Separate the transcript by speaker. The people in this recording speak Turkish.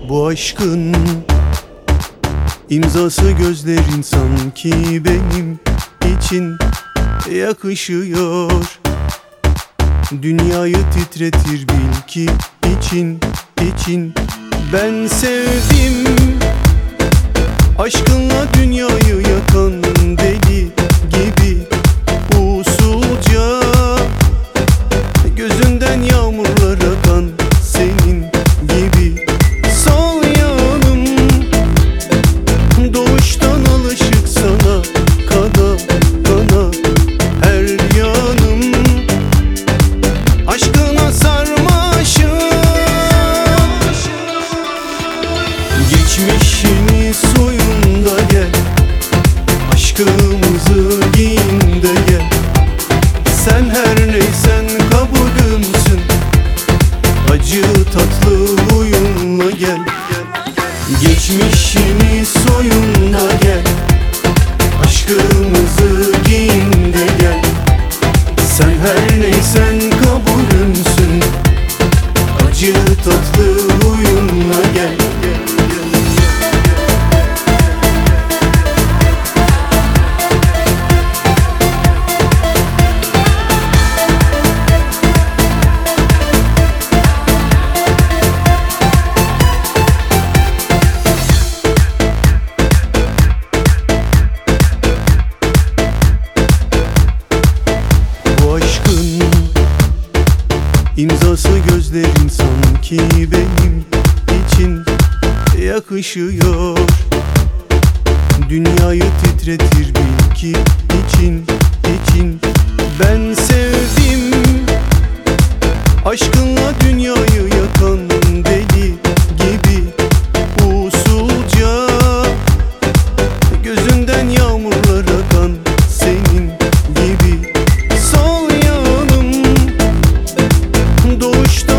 Speaker 1: Bu aşkın imzası gözlerin sanki benim için yakışıyor. Dünyayı titretir bil ki için ben sevdim. Aşkınla dünyayı yakan deli gibi usulca gözünden yağmurlar akan senin gibi. Sol yanım doğuştan alışık sana, kana kana her yanım aşkına sarmaşım. Geçmişini soyun da gel, aşkımızı giyin de gel. Sen her neysen kabulümsün, acı tatlı huyunla gel. Geçmişini soyun da gel, aşkımızı giyin de gel. Sen her neysen kabulümsün, acı tatlı huyunla gel. İmzası gözlerin sanki benim için yakışıyor. Dünyayı titretir bil ki için ben sevdim. Aşkınla dünyayı yakan deli gibi usulca gözünden yağmurlar akan senin gibi. Sol yanım doğuştan